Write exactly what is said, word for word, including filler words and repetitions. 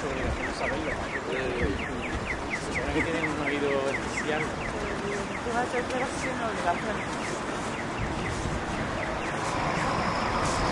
su obligación de saberlo. Se supone que tienen un oído especial. Tú vas a hacer una obligación.